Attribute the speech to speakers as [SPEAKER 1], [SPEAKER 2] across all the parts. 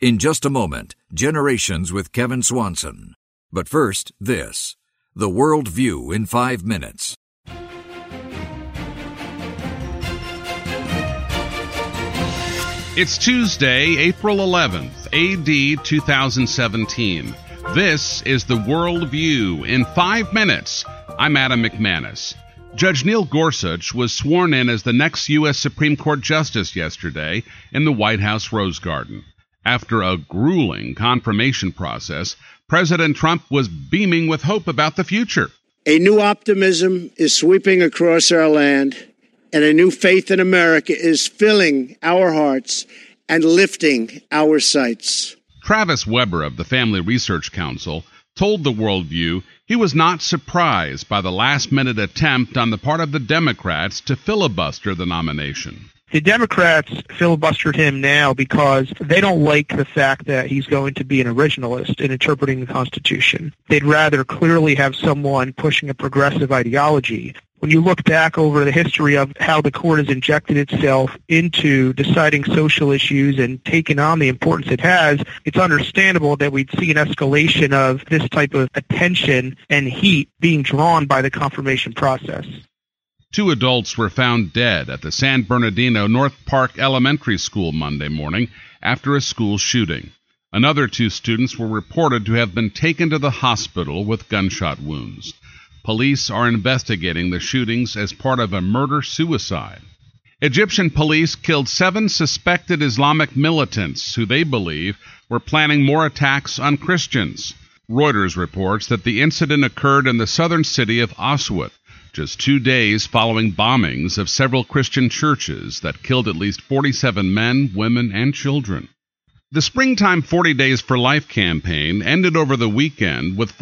[SPEAKER 1] In just a moment, Generations with Kevin Swanson. But first, this. The World View in 5 minutes.
[SPEAKER 2] It's Tuesday, April 11th, A.D. 2017. This is The World View in 5 minutes. I'm Adam McManus. Judge Neil Gorsuch was sworn in as the next U.S. Supreme Court Justice yesterday in the White House Rose Garden. After a grueling confirmation process, President Trump was beaming with hope about the future.
[SPEAKER 3] A new optimism is sweeping across our land, and a new faith in America is filling our hearts and lifting our sights.
[SPEAKER 2] Travis Weber of the Family Research Council told the Worldview he was not surprised by the last-minute attempt on the part of the Democrats to filibuster the nomination.
[SPEAKER 4] The Democrats filibustered him now because they don't like the fact that he's going to be an originalist in interpreting the Constitution. They'd rather clearly have someone pushing a progressive ideology. When you look back over the history of how the court has injected itself into deciding social issues and taken on the importance it has, it's understandable that we'd see an escalation of this type of attention and heat being drawn by the confirmation process.
[SPEAKER 2] 2 adults were found dead at the San Bernardino North Park Elementary School Monday morning after a school shooting. Another 2 students were reported to have been taken to the hospital with gunshot wounds. Police are investigating the shootings as part of a murder-suicide. Egyptian police killed 7 suspected Islamic militants who they believe were planning more attacks on Christians. Reuters reports that the incident occurred in the southern city of Aswad, just 2 days following bombings of several Christian churches that killed at least 47 men, women, and children. The Springtime 40 Days for Life campaign ended over the weekend with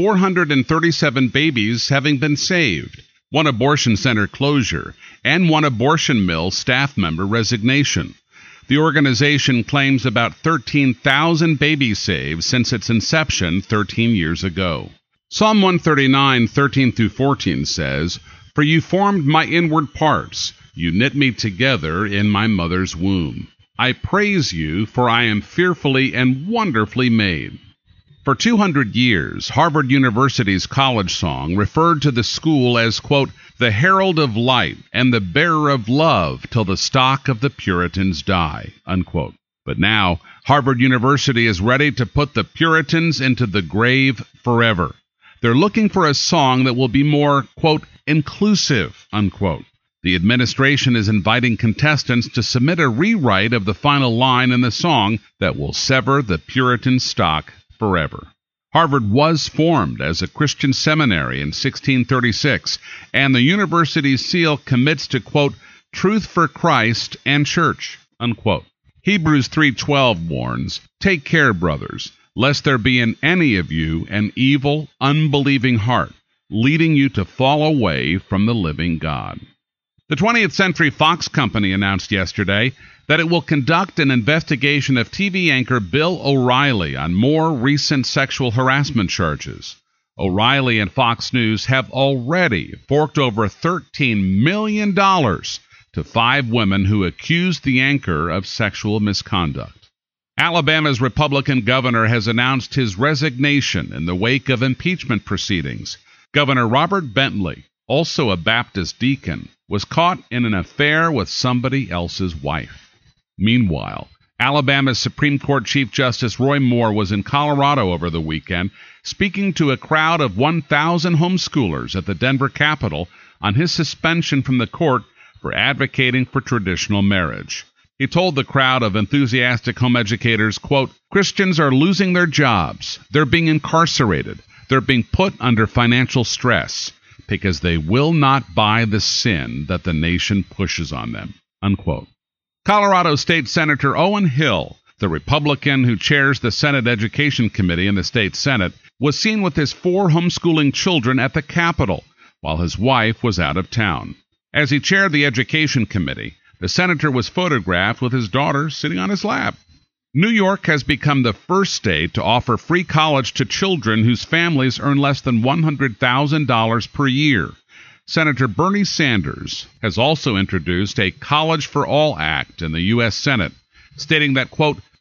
[SPEAKER 2] 437 babies having been saved, 1 abortion center closure, and 1 abortion mill staff member resignation. The organization claims about 13,000 babies saved since its inception 13 years ago. Psalm 139, 13 through 14 says, "For you formed my inward parts, you knit me together in my mother's womb. I praise you, for I am fearfully and wonderfully made." For 200 years, Harvard University's college song referred to the school as, quote, "the herald of light and the bearer of love till the stock of the Puritans die," unquote. But now, Harvard University is ready to put the Puritans into the grave forever. They're looking for a song that will be more, quote, "inclusive," unquote. The administration is inviting contestants to submit a rewrite of the final line in the song that will sever the Puritan stock forever. Harvard was formed as a Christian seminary in 1636, and the university's seal commits to, quote, "truth for Christ and church," unquote. Hebrews 3:12 warns, "Take care, brothers, lest there be in any of you an evil, unbelieving heart, leading you to fall away from the living God." The 20th Century Fox Company announced yesterday that it will conduct an investigation of TV anchor Bill O'Reilly on more recent sexual harassment charges. O'Reilly and Fox News have already forked over $13 million to 5 women who accused the anchor of sexual misconduct. Alabama's Republican governor has announced his resignation in the wake of impeachment proceedings. Governor Robert Bentley, also a Baptist deacon, was caught in an affair with somebody else's wife. Meanwhile, Alabama's Supreme Court Chief Justice Roy Moore was in Colorado over the weekend, speaking to a crowd of 1,000 homeschoolers at the Denver Capitol on his suspension from the court for advocating for traditional marriage. He told the crowd of enthusiastic home educators, quote, "Christians are losing their jobs. They're being incarcerated. They're being put under financial stress because they will not buy the sin that the nation pushes on them," unquote. Colorado State Senator Owen Hill, the Republican who chairs the Senate Education Committee in the state Senate, was seen with his 4 homeschooling children at the Capitol while his wife was out of town. As he chaired the Education Committee, the senator was photographed with his daughter sitting on his lap. New York has become the first state to offer free college to children whose families earn less than $100,000 per year. Senator Bernie Sanders has also introduced a College for All Act in the U.S. Senate, stating that, quote,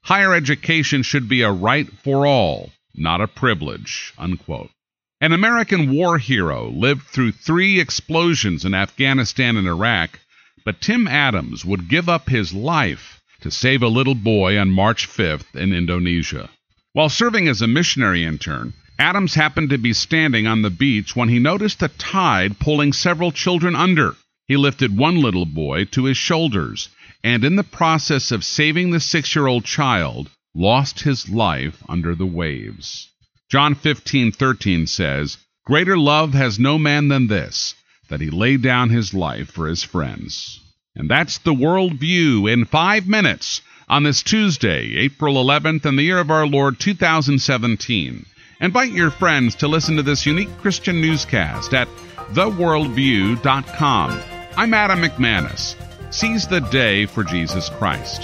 [SPEAKER 2] Higher education should be a right for all, not a privilege, unquote. An American war hero lived through 3 explosions in Afghanistan and Iraq, but Tim Adams would give up his life to save a little boy on March 5th in Indonesia. While serving as a missionary intern, Adams happened to be standing on the beach when he noticed the tide pulling several children under. He lifted one little boy to his shoulders, and in the process of saving the 6-year-old child, lost his life under the waves. John 15:13 says, "Greater love has no man than this, that he laid down his life for his friends." And that's the World View in 5 minutes on this Tuesday, April 11th, in the year of our Lord 2017. Invite your friends to listen to this unique Christian newscast at theworldview.com. I'm Adam McManus. Seize the day for Jesus Christ.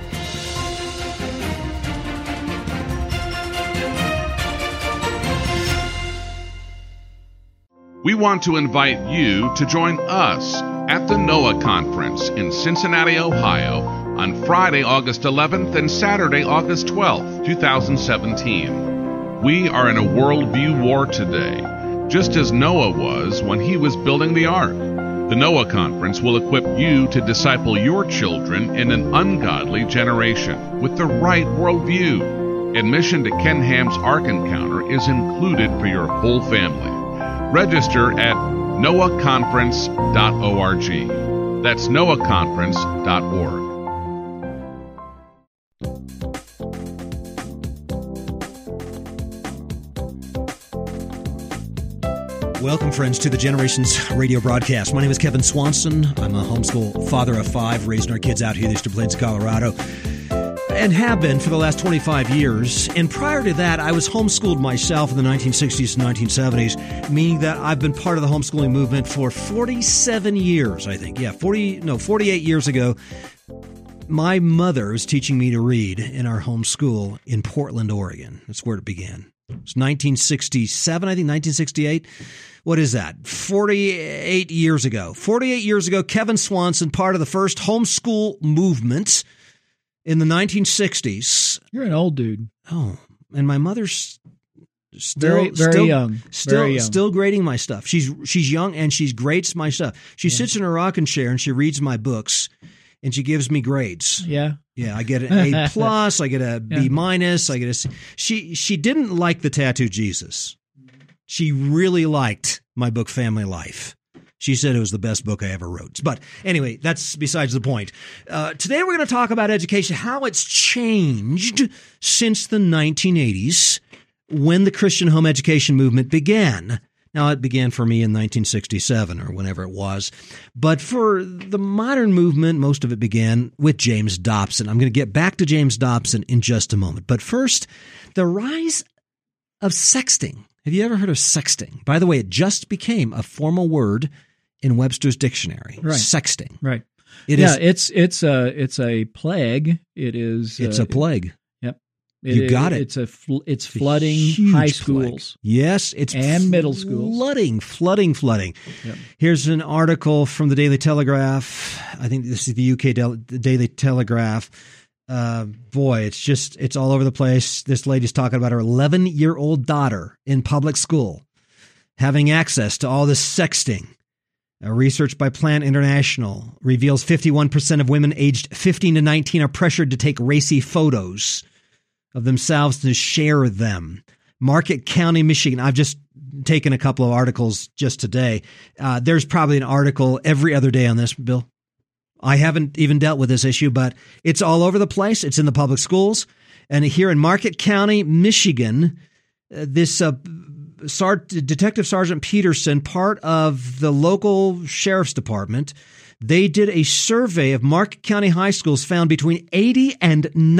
[SPEAKER 2] We want to invite you to join us at the Noah Conference in Cincinnati, Ohio, on Friday, August 11th and Saturday, August 12th, 2017. We are in a worldview war today, just as Noah was when he was building the ark. The Noah Conference will equip you to disciple your children in an ungodly generation with the right worldview. Admission to Ken Ham's Ark Encounter is included for your whole family. Register at noahconference.org. That's noahconference.org.
[SPEAKER 5] Welcome, friends, to the Generations radio broadcast. My name is Kevin Swanson. I'm a homeschool father of 5, raising our kids out here in the Eastern Plains of Colorado, and have been for the last 25 years. And prior to that, I was homeschooled myself in the 1960s and 1970s, meaning that I've been part of the homeschooling movement for 47 years, I think. 48 years ago. My mother was teaching me to read in our homeschool in Portland, Oregon. That's where it began. It's 1967, I think, 1968. What is that? 48 years ago. 48 years ago, Kevin Swanson, part of the first homeschool movement in the 1960s.
[SPEAKER 6] You're an old dude.
[SPEAKER 5] Oh, and my mother's
[SPEAKER 6] very young.
[SPEAKER 5] Still grading my stuff. She's young and she grades my stuff. She sits in her rocking chair and she reads my books and she gives me grades.
[SPEAKER 6] Yeah.
[SPEAKER 5] Yeah, I get an A+, I get a B-, I get a C. She didn't like the Tattooed Jesus. She really liked my book, Family Life. She said it was the best book I ever wrote. But anyway, that's besides the point. Today we're going to talk about education, how it's changed since the 1980s when the Christian home education movement began. Now, it began for me in 1967 or whenever it was. But for the modern movement, most of it began with James Dobson. I'm going to get back to James Dobson in just a moment. But first, the rise of sexting. Have you ever heard of sexting? By the way, it just became a formal word in Webster's dictionary.
[SPEAKER 6] Right.
[SPEAKER 5] Sexting.
[SPEAKER 6] Right.
[SPEAKER 5] It's
[SPEAKER 6] a plague. It's
[SPEAKER 5] a plague.
[SPEAKER 6] Yep.
[SPEAKER 5] You got it.
[SPEAKER 6] It's flooding high schools.
[SPEAKER 5] Plague. Yes,
[SPEAKER 6] and middle schools.
[SPEAKER 5] Flooding.
[SPEAKER 6] Yep.
[SPEAKER 5] Here's an article from the Daily Telegraph. I think this is the UK Daily Telegraph. Boy, it's all over the place. This lady's talking about her 11-year-old daughter in public school having access to all this sexting. Research by Plan International reveals 51% of women aged 15 to 19 are pressured to take racy photos of themselves to share them. Marquette County, Michigan. I've just taken a couple of articles just today. There's probably an article every other day on this, Bill. I haven't even dealt with this issue, but it's all over the place. It's in the public schools. And here in Marquette County, Michigan, this Detective Sergeant Peterson, part of the local sheriff's department, they did a survey of Marquette County high schools, found between 80 and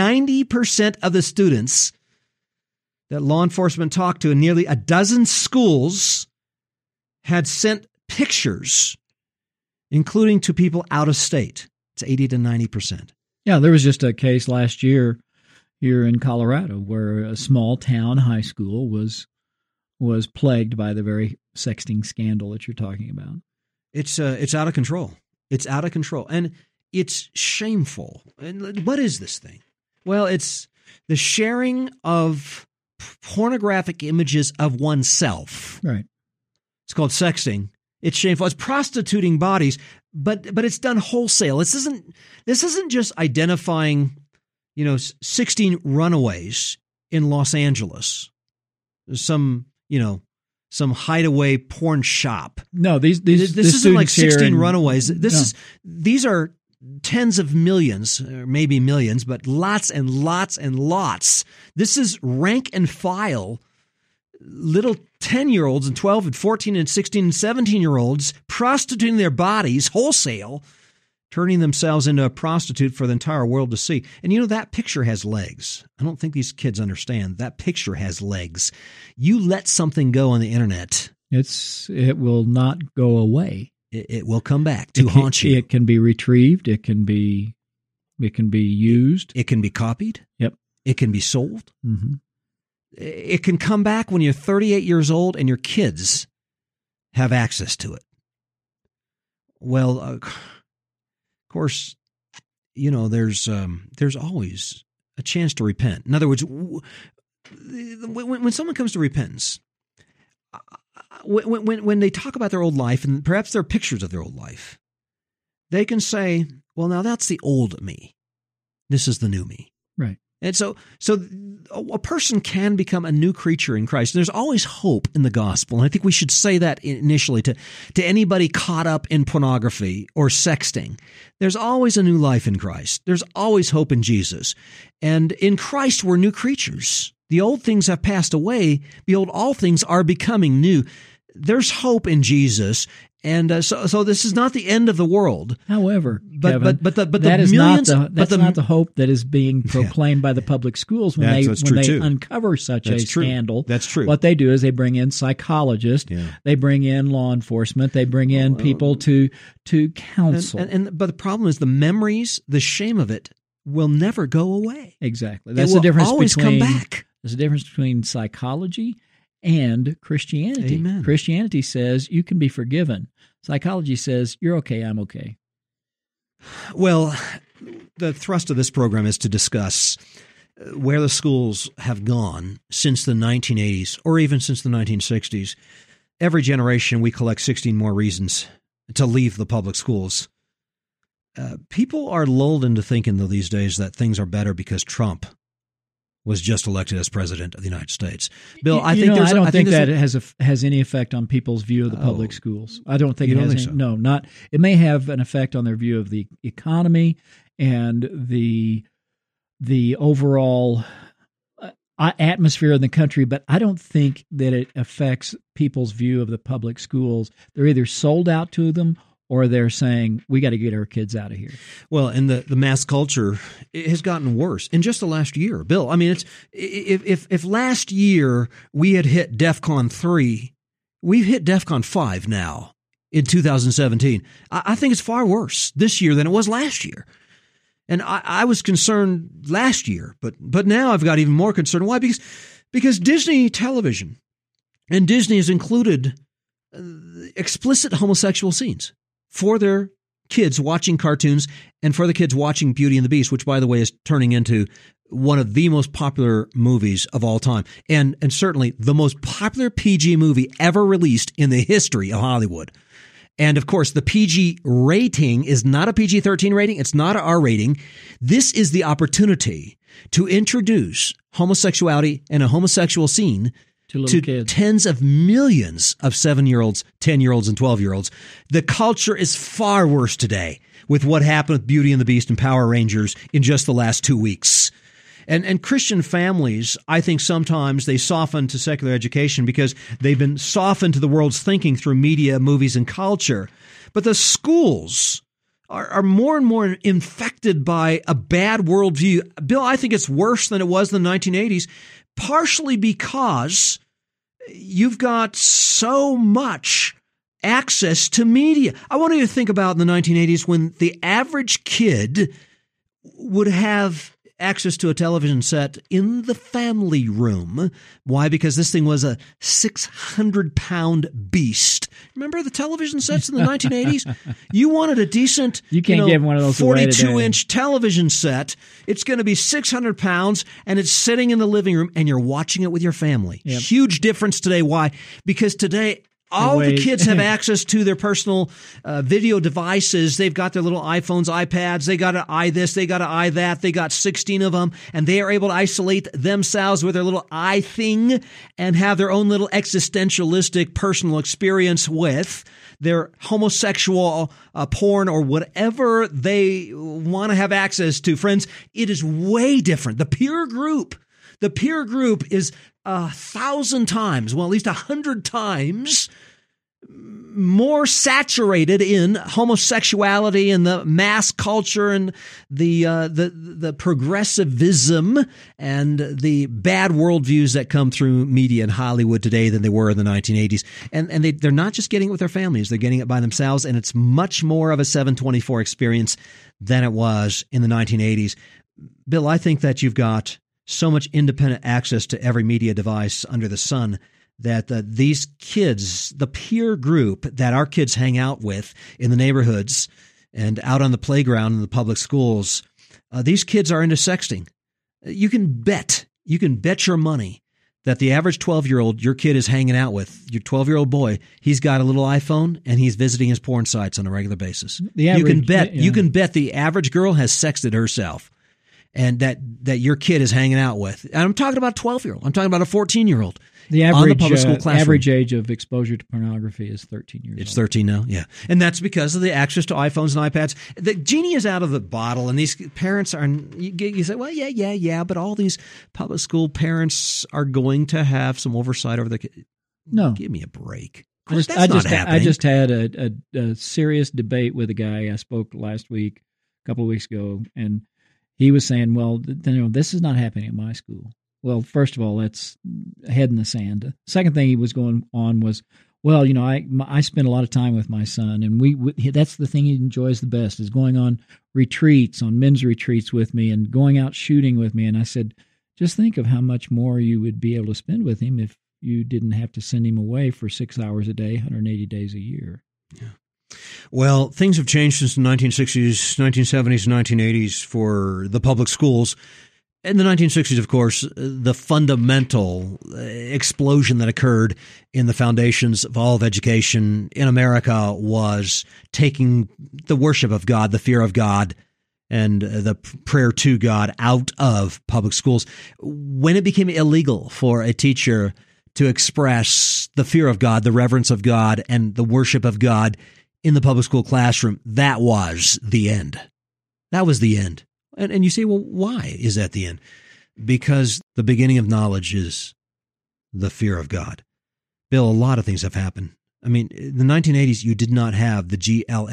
[SPEAKER 5] 90% of the students that law enforcement talked to in nearly a dozen schools had sent pictures, including to people out of state. It's 80 to 90%.
[SPEAKER 6] Yeah, there was just a case last year here in Colorado where a small town high school was plagued by the very sexting scandal that you're talking about.
[SPEAKER 5] It's out of control. It's out of control, and it's shameful. And what is this thing? Well, it's The sharing of pornographic images of oneself.
[SPEAKER 6] Right.
[SPEAKER 5] It's called sexting. It's shameful. It's prostituting bodies, but it's done wholesale. This isn't just identifying, 16 runaways in Los Angeles. Some hideaway porn shop.
[SPEAKER 6] No, this
[SPEAKER 5] isn't like 16 runaways. These are tens of millions, or maybe millions, but lots and lots and lots. This is rank and file little 10-year-olds and 12 and 14 and 16 and 17-year-olds prostituting their bodies wholesale, turning themselves into a prostitute for the entire world to see. And that picture has legs. I don't think these kids understand. That picture has legs. You let something go on the internet,
[SPEAKER 6] it will not go away.
[SPEAKER 5] It will come back to haunt you.
[SPEAKER 6] It can be retrieved. It can be used.
[SPEAKER 5] It can be copied.
[SPEAKER 6] Yep.
[SPEAKER 5] It can be sold.
[SPEAKER 6] Mm-hmm.
[SPEAKER 5] It can come back when you're 38 years old and your kids have access to it. Well, of course, there's always a chance to repent. In other words, when someone comes to repentance, when they talk about their old life, and perhaps there are pictures of their old life, they can say, well, now that's the old me. This is the new me.
[SPEAKER 6] Right.
[SPEAKER 5] And so a person can become a new creature in Christ. There's always hope in the gospel. And I think we should say that initially to anybody caught up in pornography or sexting. There's always a new life in Christ. There's always hope in Jesus. And in Christ, we're new creatures. The old things have passed away. Behold, all things are becoming new. There's hope in Jesus. And so this is not the end of the world.
[SPEAKER 6] However,
[SPEAKER 5] but
[SPEAKER 6] that is not the hope that is being proclaimed by the public schools when they uncover such a scandal.
[SPEAKER 5] That's true.
[SPEAKER 6] What they do is they bring in psychologists, they bring in law enforcement, they bring in people to counsel.
[SPEAKER 5] But the problem is the memories, the shame of it will never go away.
[SPEAKER 6] Exactly. That's the difference.
[SPEAKER 5] Always come back.
[SPEAKER 6] There's a difference between psychology and Christianity.
[SPEAKER 5] Amen.
[SPEAKER 6] Christianity says you can be forgiven. Psychology says you're okay, I'm okay.
[SPEAKER 5] Well, the thrust of this program is to discuss where the schools have gone since the 1980s or even since the 1960s. Every generation we collect 16 more reasons to leave the public schools. People are lulled into thinking, though, these days that things are better because Trump was just elected as president of the United States. Bill, I don't think
[SPEAKER 6] that has any effect on people's view of the public schools. I don't think it has.
[SPEAKER 5] So?
[SPEAKER 6] No, not. It may have an effect on their view of the economy and the overall atmosphere in the country, but I don't think that it affects people's view of the public schools. They're either sold out to them or they're saying, we got to get our kids out of here.
[SPEAKER 5] Well, and the mass culture has gotten worse in just the last year. Bill, I mean, it's if last year we had hit DEFCON 3, we've hit DEFCON 5 now in 2017. I think it's far worse this year than it was last year. And I was concerned last year, but now I've got even more concern. Why? Because Disney Television and Disney has included explicit homosexual scenes for their kids watching cartoons and for the kids watching Beauty and the Beast, which, by the way, is turning into one of the most popular movies of all time. And certainly the most popular PG movie ever released in the history of Hollywood. And, of course, the PG rating is not a PG-13 rating. It's not an R rating. This is the opportunity to introduce homosexuality and a homosexual scene to
[SPEAKER 6] kids.
[SPEAKER 5] Tens of millions of 7-year-olds, 10-year-olds, and 12-year-olds. The culture is far worse today with what happened with Beauty and the Beast and Power Rangers in just the last 2 weeks. And Christian families, I think sometimes they soften to secular education because they've been softened to the world's thinking through media, movies, and culture. But the schools are more and more infected by a bad worldview. Bill, I think it's worse than it was in the 1980s, partially because you've got so much access to media. I want you to think about in the 1980s when the average kid would have access to a television set in the family room. Why? Because this thing was a 600-pound beast. Remember the television sets in the 1980s? You wanted a decent,
[SPEAKER 6] you can't give one of those
[SPEAKER 5] 42-inch television set. It's going to be 600 pounds, and it's sitting in the living room, and you're watching it with your family.
[SPEAKER 6] Yep.
[SPEAKER 5] Huge difference today. Why? Because today, all the kids have access to their personal video devices. They've got their little iPhones, iPads. They got to eye this. They got to eye that. They got 16 of them, and they are able to isolate themselves with their little eye thing and have their own little existentialistic personal experience with their homosexual porn or whatever they want to have access to. Friends, it is way different. The peer group is 1,000 times, well, at least 100 times more saturated in homosexuality and the mass culture and the progressivism and the bad worldviews that come through media in Hollywood today than they were in the 1980s. And they're not just getting it with their families, they're getting it by themselves, and it's much more of a 724 experience than it was in the 1980s. Bill, I think that you've got so much independent access to every media device under the sun that these kids, the peer group that our kids hang out with in the neighborhoods and out on the playground in the public schools, these kids are into sexting. You can bet your money that the average 12-year-old your kid is hanging out with, your 12-year-old boy, he's got a little iPhone and he's visiting his porn sites on a regular basis. You can bet the average girl has sexted herself. And that your kid is hanging out with. And I'm talking about a 12-year-old. I'm talking about a 14-year-old.
[SPEAKER 6] The average age of exposure to pornography is 13 years old.
[SPEAKER 5] It's 13 now, yeah. And that's because of the access to iPhones and iPads. The genie is out of the bottle, and these parents are, you say, well, yeah, but all these public school parents are going to have some oversight over the kids.
[SPEAKER 6] No.
[SPEAKER 5] Give me a break.
[SPEAKER 6] I just had a serious debate with a guy I spoke last week, a couple of weeks ago, and he was saying, well, this is not happening at my school. Well, first of all, that's head in the sand. Second thing he was going on was, well, I spend a lot of time with my son, and that's the thing he enjoys the best is going on retreats, on men's retreats with me and going out shooting with me. And I said, just think of how much more you would be able to spend with him if you didn't have to send him away for 6 hours a day, 180 days a year.
[SPEAKER 5] Yeah. Well, things have changed since the 1960s, 1970s, 1980s for the public schools. In the 1960s, of course, the fundamental explosion that occurred in the foundations of all of education in America was taking the worship of God, the fear of God, and the prayer to God out of public schools. When it became illegal for a teacher to express the fear of God, the reverence of God, and the worship of God in the public school classroom, that was the end. That was the end. And you say, well, why is that the end? Because the beginning of knowledge is the fear of God. Bill, a lot of things have happened. I mean, in the 1980s, you did not have the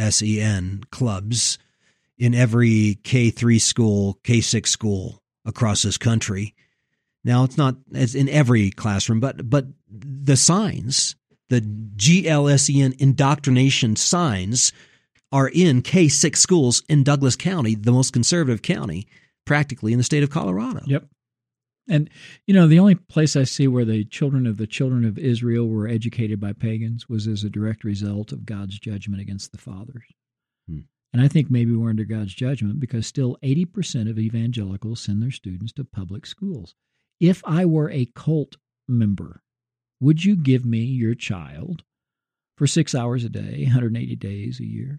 [SPEAKER 5] GLSEN clubs in every K-3 school, K-6 school across this country. Now, it's not as in every classroom, but the signs, the GLSEN indoctrination signs are in K-6 schools in Douglas County, the most conservative county practically in the state of Colorado.
[SPEAKER 6] Yep. And, the only place I see where the children of Israel were educated by pagans was as a direct result of God's judgment against the fathers. And I think maybe we're under God's judgment because still 80% of evangelicals send their students to public schools. If I were a cult member, would you give me your child for 6 hours a day, 180 days a year?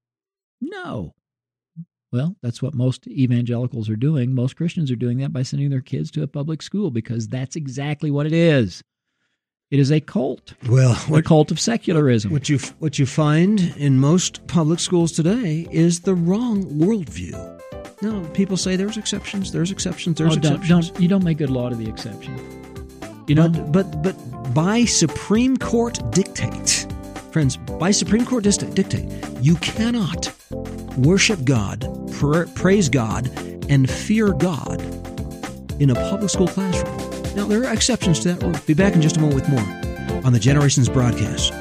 [SPEAKER 6] No. Well, that's what most evangelicals are doing. Most Christians are doing that by sending their kids to a public school because that's exactly what it is. It is a cult.
[SPEAKER 5] Well,
[SPEAKER 6] a cult of secularism.
[SPEAKER 5] What you find in most public schools today is the wrong worldview. No, people say there's exceptions. Exceptions.
[SPEAKER 6] You don't make good law to the exception.
[SPEAKER 5] But by Supreme Court dictate, friends, by Supreme Court dictate, you cannot worship God, praise God, and fear God in a public school classroom. Now, there are exceptions to that. We'll be back in just a moment with more on the Generations broadcast.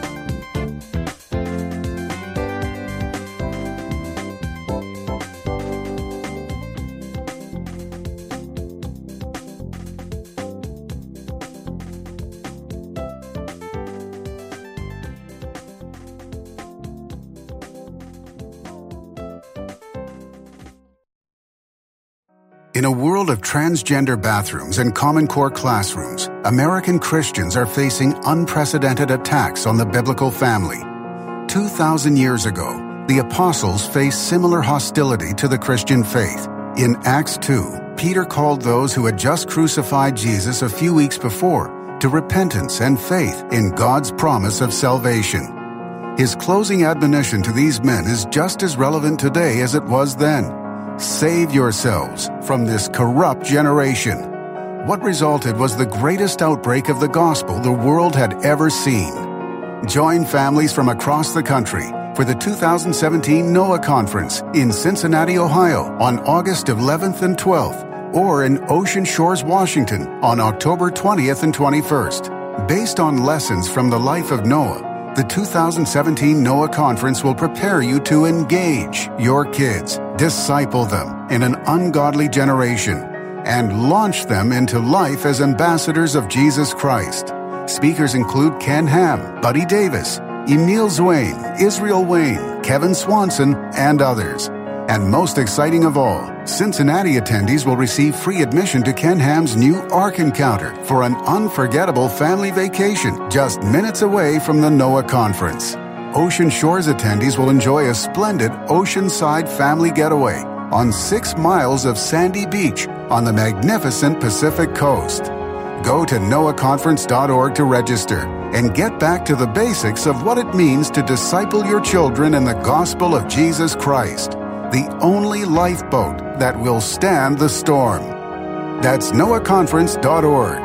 [SPEAKER 7] In a world of transgender bathrooms and Common Core classrooms, American Christians are facing unprecedented attacks on the biblical family. 2,000 years ago, the apostles faced similar hostility to the Christian faith. In Acts 2, Peter called those who had just crucified Jesus a few weeks before to repentance and faith in God's promise of salvation. His closing admonition to these men is just as relevant today as it was then. Save yourselves from this corrupt generation. What resulted was the greatest outbreak of the gospel the world had ever seen. Join families from across the country for the 2017 Noah Conference in Cincinnati, Ohio on August 11th and 12th, or in Ocean Shores, Washington on October 20th and 21st. Based on lessons from the life of Noah, the 2017 Noah Conference will prepare you to engage your kids, disciple them in an ungodly generation, and launch them into life as ambassadors of Jesus Christ. Speakers include Ken Ham, Buddy Davis, Emil Zwain, Israel Wayne, Kevin Swanson, and others. And most exciting of all, Cincinnati attendees will receive free admission to Ken Ham's new Ark Encounter for an unforgettable family vacation just minutes away from the Noah Conference. Ocean Shores attendees will enjoy a splendid oceanside family getaway on 6 miles of sandy beach on the magnificent Pacific Coast. Go to noahconference.org to register and get back to the basics of what it means to disciple your children in the gospel of Jesus Christ, the only lifeboat that will stand the storm. That's noahconference.org.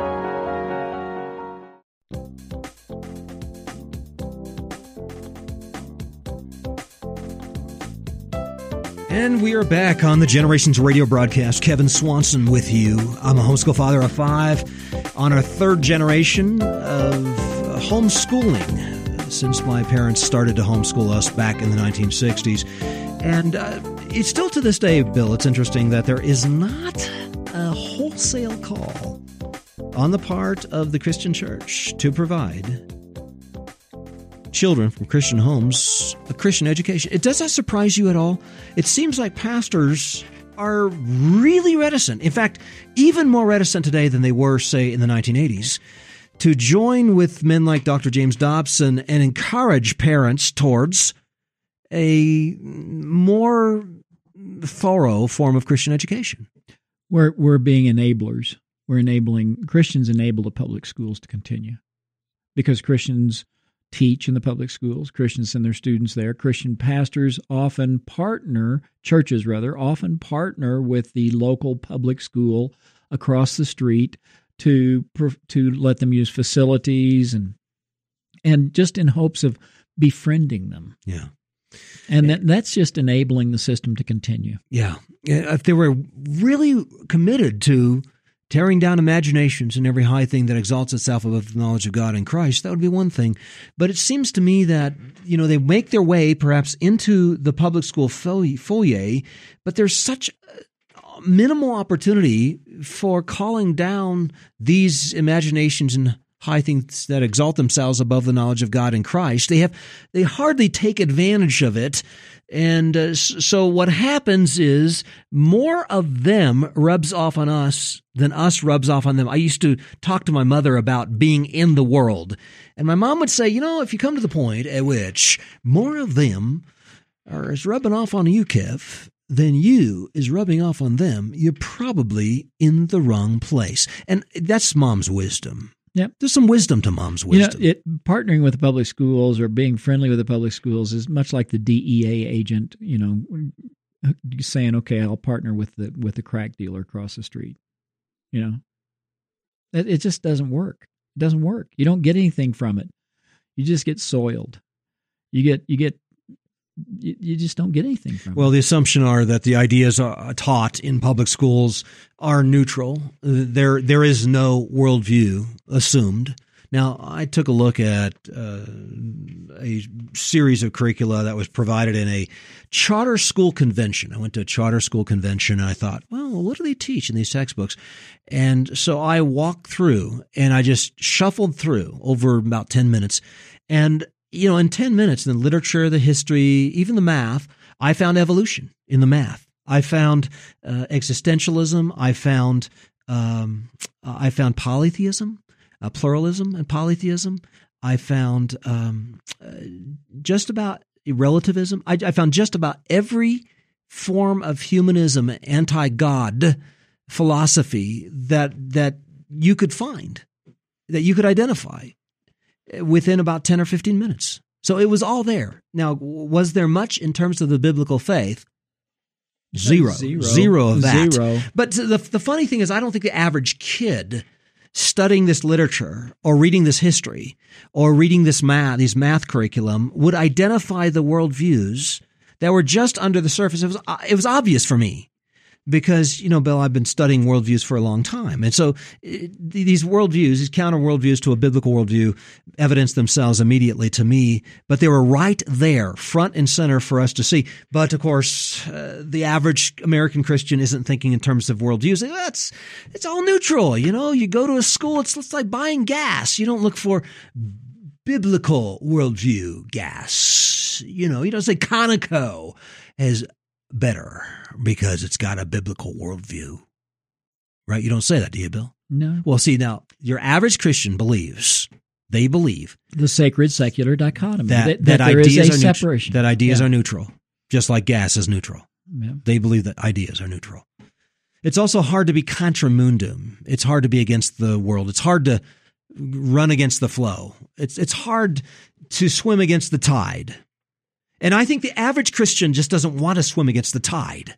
[SPEAKER 5] And we are back on the Generations Radio broadcast. Kevin Swanson with you. I'm a homeschool father of 5 on our 3rd generation of homeschooling since my parents started to homeschool us back in the 1960s. And it's still to this day, Bill, it's interesting that there is not a wholesale call on the part of the Christian church to provide children from Christian homes a Christian education. Does that surprise you at all? It seems like pastors are really reticent. In fact, even more reticent today than they were, say, in the 1980s, to join with men like Dr. James Dobson and encourage parents towards a more thorough form of Christian education.
[SPEAKER 6] We're being enablers. We're enabling Christians enable the public schools to continue because Christians teach in the public schools. Christians send their students there. Christian pastors often partner, churches rather, often partner with the local public school across the street to let them use facilities and just in hopes of befriending them.
[SPEAKER 5] Yeah.
[SPEAKER 6] And that's just enabling the system to continue.
[SPEAKER 5] Yeah. If they were really committed to tearing down imaginations and every high thing that exalts itself above the knowledge of God in Christ, that would be one thing. But it seems to me that, they make their way perhaps into the public school foyer, but there's such minimal opportunity for calling down these imaginations and high things that exalt themselves above the knowledge of God in Christ. They hardly take advantage of it. And so what happens is more of them rubs off on us than us rubs off on them. I used to talk to my mother about being in the world. And my mom would say, if you come to the point at which more of them is rubbing off on you, Kev, than you is rubbing off on them, you're probably in the wrong place. And that's mom's wisdom.
[SPEAKER 6] Yeah,
[SPEAKER 5] there's some wisdom to mom's wisdom.
[SPEAKER 6] Partnering with the public schools or being friendly with the public schools is much like the DEA agent, saying, "Okay, I'll partner with the crack dealer across the street." It just doesn't work. It doesn't work. You don't get anything from it. You just get soiled. You just don't get anything from it.
[SPEAKER 5] Well, the assumption are that the ideas are taught in public schools are neutral. There is no worldview assumed. Now, I took a look at a series of curricula that was provided in a charter school convention. I went to a charter school convention and I thought, well, what do they teach in these textbooks? And so I walked through and I just shuffled through over about 10 minutes. And in 10 minutes, in the literature, the history, even the math, I found evolution in the math. I found existentialism. I found polytheism, pluralism and polytheism. I found just about relativism. I found just about every form of humanism, anti-God philosophy that you could find, that you could identify within about 10 or 15 minutes. So it was all there. Now, was there much in terms of the biblical faith? Zero of that.
[SPEAKER 6] Zero.
[SPEAKER 5] But the funny thing is, I don't think the average kid studying this literature or reading this history or reading these math curriculum would identify the worldviews that were just under the surface. It was obvious for me because, Bill, I've been studying worldviews for a long time. And so these worldviews, these counter worldviews to a biblical worldview evidence themselves immediately to me, but they were right there, front and center for us to see. But of course, the average American Christian isn't thinking in terms of worldviews. It's all neutral. You go to a school, it's like buying gas. You don't look for biblical worldview gas. You don't say Conoco is better because it's got a biblical worldview, right? You don't say that, do you, Bill?
[SPEAKER 6] No.
[SPEAKER 5] Well, see, now, your average Christian believes
[SPEAKER 6] the sacred secular dichotomy, that
[SPEAKER 5] there
[SPEAKER 6] ideas
[SPEAKER 5] is a
[SPEAKER 6] separation.
[SPEAKER 5] That ideas are neutral, just like gas is neutral.
[SPEAKER 6] Yeah.
[SPEAKER 5] They believe that ideas are neutral. It's also hard to be contra mundum. It's hard to be against the world. It's hard to run against the flow. It's hard to swim against the tide. And I think the average Christian just doesn't want to swim against the tide.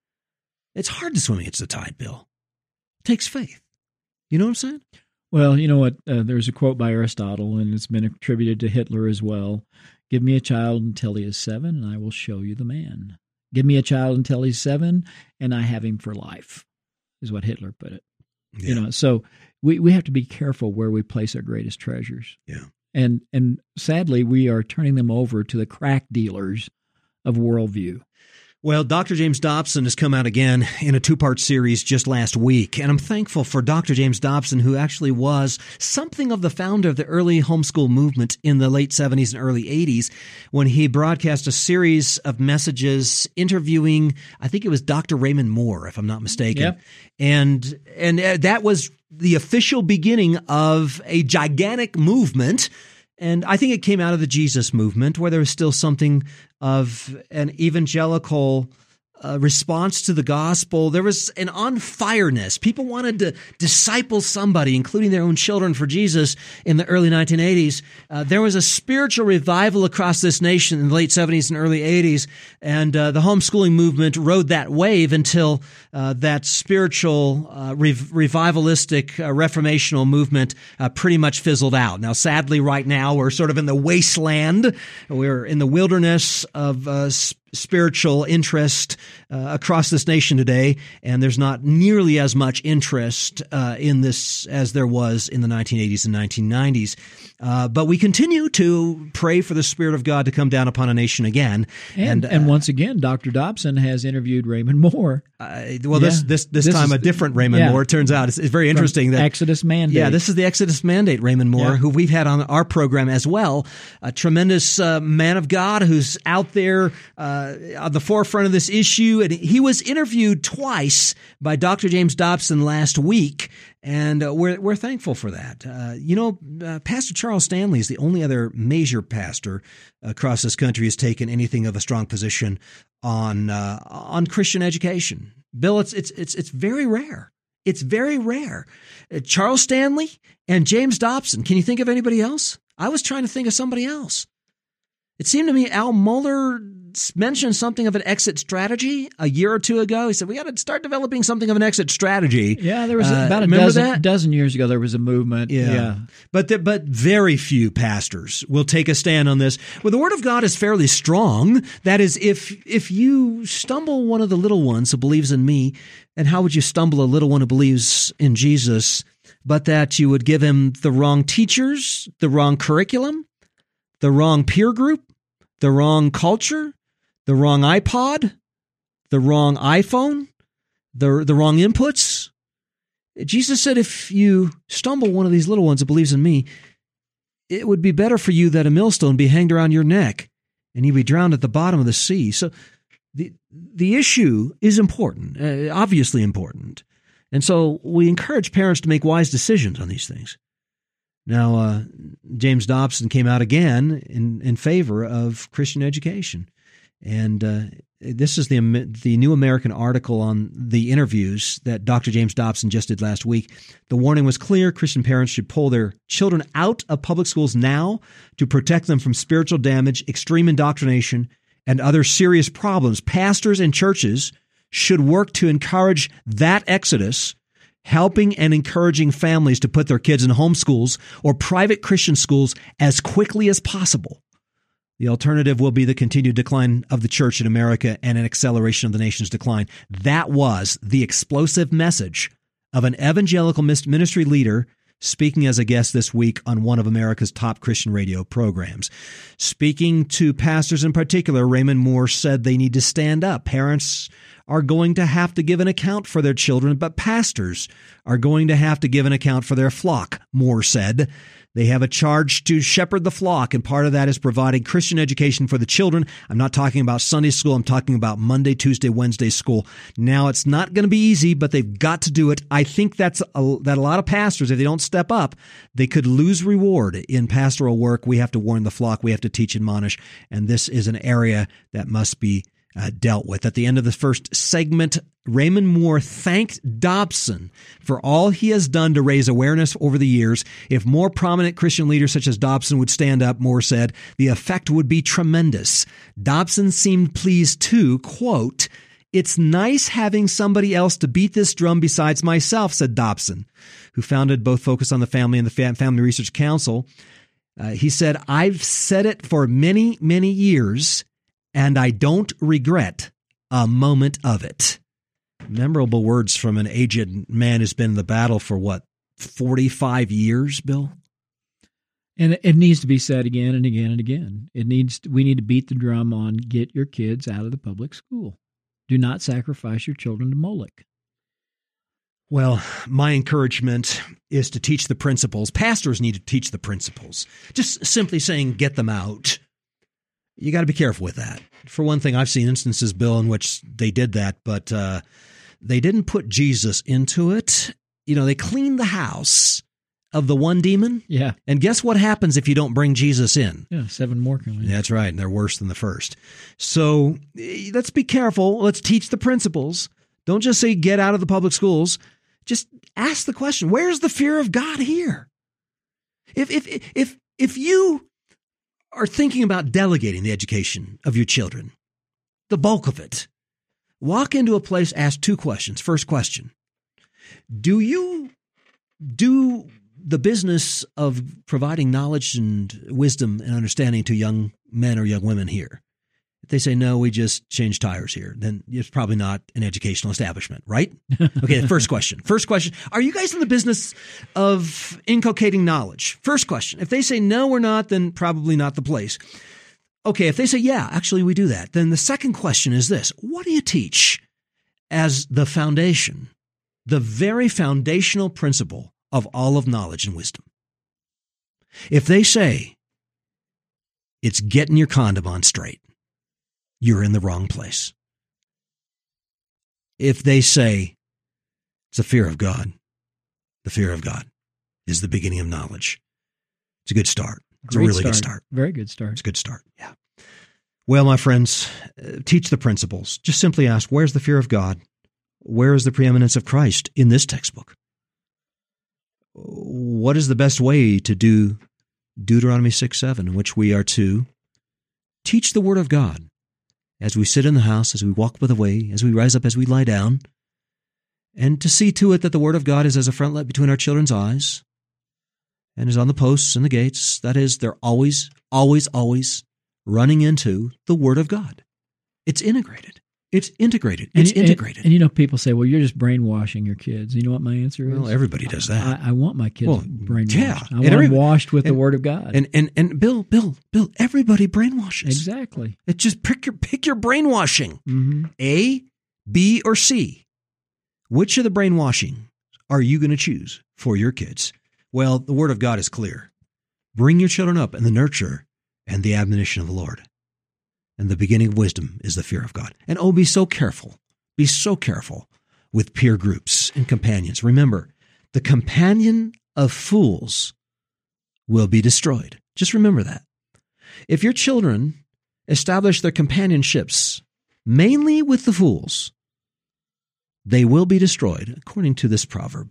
[SPEAKER 5] It's hard to swim against the tide, Bill. It takes faith. You know what I'm saying?
[SPEAKER 6] Well, you know what? There's a quote by Aristotle, and it's been attributed to Hitler as well. Give me a child until he is 7, and I will show you the man. Give me a child until he's 7, and I have him for life, is what Hitler put it.
[SPEAKER 5] Yeah.
[SPEAKER 6] So we have to be careful where we place our greatest treasures.
[SPEAKER 5] Yeah.
[SPEAKER 6] And sadly, we are turning them over to the crack dealers of worldview.
[SPEAKER 5] Well, Dr. James Dobson has come out again in a 2-part series just last week, and I'm thankful for Dr. James Dobson, who actually was something of the founder of the early homeschool movement in the late 70s and early 80s when he broadcast a series of messages interviewing, I think it was Dr. Raymond Moore, if I'm not mistaken.
[SPEAKER 6] Yep.
[SPEAKER 5] And that was the official beginning of a gigantic movement. And I think it came out of the Jesus movement, where there was still something of an evangelical response to the gospel. There was an on-fireness. People wanted to disciple somebody, including their own children, for Jesus in the early 1980s. There was a spiritual revival across this nation in the late 70s and early 80s, and the homeschooling movement rode that wave until that spiritual revivalistic reformational movement pretty much fizzled out. Now, sadly, right now, we're sort of in the wasteland. We're in the wilderness of spiritual interest across this nation today, and there's not nearly as much interest in this as there was in the 1980s and 1990s. But we continue to pray for the Spirit of God to come down upon a nation again.
[SPEAKER 6] And once again, Dr. Dobson has interviewed Raymond Moore.
[SPEAKER 5] This time a different Raymond Moore. It turns out it's very interesting that
[SPEAKER 6] Exodus Mandate.
[SPEAKER 5] Yeah, this is the Exodus Mandate Raymond Moore, who we've had on our program as well. A tremendous man of God who's out there on the forefront of this issue, and he was interviewed twice by Dr. James Dobson last week. And we're thankful for that. Pastor Charles Stanley is the only other major pastor across this country who's taken anything of a strong position on Christian education. Bill, it's very rare. It's very rare. Charles Stanley and James Dobson. Can you think of anybody else? I was trying to think of somebody else. It seemed to me Al Mohler mentioned something of an exit strategy a year or two ago. He said, we got to start developing something of an exit strategy.
[SPEAKER 6] Yeah, there was about a dozen years ago, there was a movement. Yeah.
[SPEAKER 5] But very few pastors will take a stand on this. Well, the Word of God is fairly strong. That is, if you stumble one of the little ones who believes in me, and how would you stumble a little one who believes in Jesus, but that you would give him the wrong teachers, the wrong curriculum, the wrong peer group, the wrong culture, the wrong iPod, the wrong iPhone, the wrong inputs. Jesus said, if you stumble one of these little ones that believes in me, it would be better for you that a millstone be hanged around your neck and you be drowned at the bottom of the sea. So the issue is important, obviously important. And so we encourage parents to make wise decisions on these things. Now, James Dobson came out again in favor of Christian education. And this is the New American article on the interviews that Dr. James Dobson just did last week. The warning was clear. Christian parents should pull their children out of public schools now to protect them from spiritual damage, extreme indoctrination, and other serious problems. Pastors and churches should work to encourage that exodus, helping and encouraging families to put their kids in homeschools or private Christian schools as quickly as possible. The alternative will be the continued decline of the church in America and an acceleration of the nation's decline. That was the explosive message of an evangelical ministry leader speaking as a guest this week on one of America's top Christian radio programs. Speaking to pastors in particular, Raymond Moore said they need to stand up. Parents are going to have to give an account for their children, but pastors are going to have to give an account for their flock, Moore said. They have a charge to shepherd the flock, and part of that is providing Christian education for the children. I'm not talking about Sunday school. I'm talking about Monday, Tuesday, Wednesday school. Now, it's not going to be easy, but they've got to do it. I think that a lot of pastors, if they don't step up, they could lose reward in pastoral work. We have to warn the flock. We have to teach, admonish, and this is an area that must be dealt with. At the end of the first segment, Raymond Moore thanked Dobson for all he has done to raise awareness over the years. If more prominent Christian leaders such as Dobson would stand up, Moore said, the effect would be tremendous. Dobson seemed pleased too, quote, "It's nice having somebody else to beat this drum besides myself," said Dobson, who founded both Focus on the Family and the Family Research Council. He said, "I've said it for many, many years, and I don't regret a moment of it." Memorable words from an aged man who's been in the battle for, 45 years, Bill?
[SPEAKER 6] And it needs to be said again and again and again. We need to beat the drum on get your kids out of the public school. Do not sacrifice your children to Moloch.
[SPEAKER 5] Well, my encouragement is to teach the principles. Pastors need to teach the principles. Just simply saying get them out, you got to be careful with that. For one thing, I've seen instances, Bill, in which they did that, but they didn't put Jesus into it. They cleaned the house of the one demon.
[SPEAKER 6] Yeah.
[SPEAKER 5] And guess what happens if you don't bring Jesus in?
[SPEAKER 6] Yeah, 7 more come in.
[SPEAKER 5] That's right, and they're worse than the first. So let's be careful. Let's teach the principles. Don't just say get out of the public schools. Just ask the question, where's the fear of God here? If you are thinking about delegating the education of your children, the bulk of it, walk into a place, ask 2 questions. First question, do you do the business of providing knowledge and wisdom and understanding to young men or young women here? If they say, no, we just change tires here, then it's probably not an educational establishment, right? Okay, the first question. Are you guys in the business of inculcating knowledge? First question. If they say, no, we're not, then probably not the place. Okay, if they say, yeah, actually we do that, then the second question is this. What do you teach as the foundation, the very foundational principle of all of knowledge and wisdom? If they say, it's getting your condom on straight, you're in the wrong place. If they say it's the fear of God is the beginning of knowledge, it's a good start. It's a really good start.
[SPEAKER 6] Very good start.
[SPEAKER 5] It's a good start, yeah. Well, my friends, teach the principles. Just simply ask, where's the fear of God? Where is the preeminence of Christ in this textbook? What is the best way to do Deuteronomy 6:7, in which we are to teach the Word of God as we sit in the house, as we walk by the way, as we rise up, as we lie down, and to see to it that the Word of God is as a frontlet between our children's eyes and is on the posts and the gates. That is, they're always, always, always running into the Word of God. It's integrated. It's integrated.
[SPEAKER 6] And people say, well, you're just brainwashing your kids. You know what my answer is?
[SPEAKER 5] Well, everybody does that.
[SPEAKER 6] I want my kids brainwashed.
[SPEAKER 5] Yeah.
[SPEAKER 6] I want them washed with the Word of God.
[SPEAKER 5] And Bill, everybody brainwashes.
[SPEAKER 6] Exactly.
[SPEAKER 5] It just pick your brainwashing. Mm-hmm. A, B, or C. Which of the brainwashing are you going to choose for your kids? Well, the Word of God is clear. Bring your children up in the nurture and the admonition of the Lord. And the beginning of wisdom is the fear of God. And oh, be so careful. Be so careful with peer groups and companions. Remember, the companion of fools will be destroyed. Just remember that. If your children establish their companionships mainly with the fools, they will be destroyed, according to this proverb.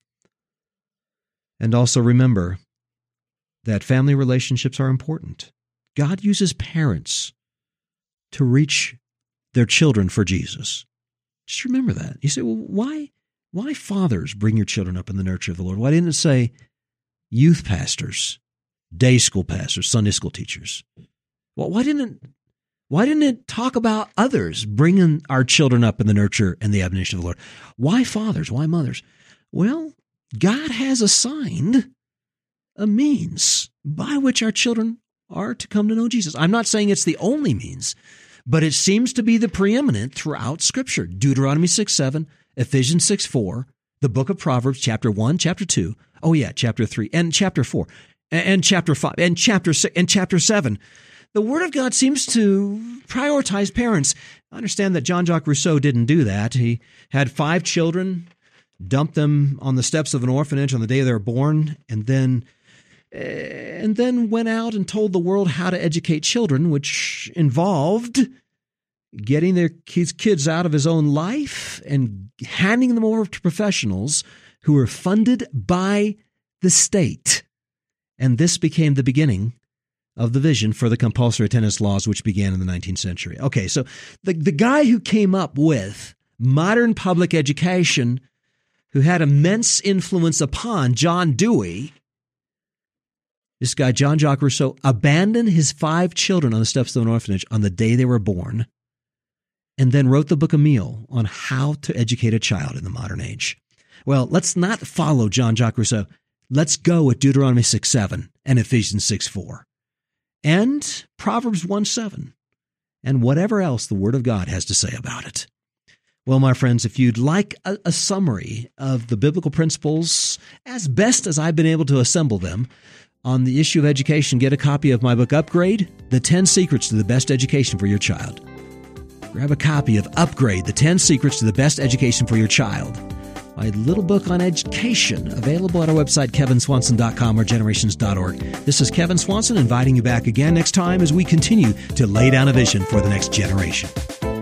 [SPEAKER 5] And also remember that family relationships are important. God uses parents to reach their children for Jesus. Just remember that. You say, well, why fathers bring your children up in the nurture of the Lord? Why didn't it say youth pastors, day school pastors, Sunday school teachers? Well, why didn't it talk about others bringing our children up in the nurture and the admonition of the Lord? Why fathers? Why mothers? Well, God has assigned a means by which our children are to come to know Jesus. I'm not saying it's the only means, but it seems to be the preeminent throughout Scripture. Deuteronomy 6:7, Ephesians 6:4, the book of Proverbs, chapter 1, chapter 2, chapter 3, and chapter 4, and chapter 5, and chapter 6, and chapter 7. The Word of God seems to prioritize parents. I understand that Jean-Jacques Rousseau didn't do that. He had 5 children, dumped them on the steps of an orphanage on the day they were born, and then went out and told the world how to educate children, which involved getting their kids out of his own life and handing them over to professionals who were funded by the state. And this became the beginning of the vision for the compulsory attendance laws, which began in the 19th century. Okay, so the guy who came up with modern public education, who had immense influence upon John Dewey, this guy, Jean-Jacques Rousseau, abandoned his 5 children on the steps of an orphanage on the day they were born, and then wrote the Book of Meal on how to educate a child in the modern age. Well, let's not follow Jean-Jacques Rousseau. Let's go with Deuteronomy 6:7 and Ephesians 6:4 and Proverbs 1:7 and whatever else the Word of God has to say about it. Well, my friends, if you'd like a summary of the biblical principles as best as I've been able to assemble them on the issue of education, get a copy of my book, Upgrade, The 10 Secrets to the Best Education for Your Child. Grab a copy of Upgrade, The 10 Secrets to the Best Education for Your Child. My little book on education, available at our website, kevinswanson.com or generations.org. This is Kevin Swanson inviting you back again next time as we continue to lay down a vision for the next generation.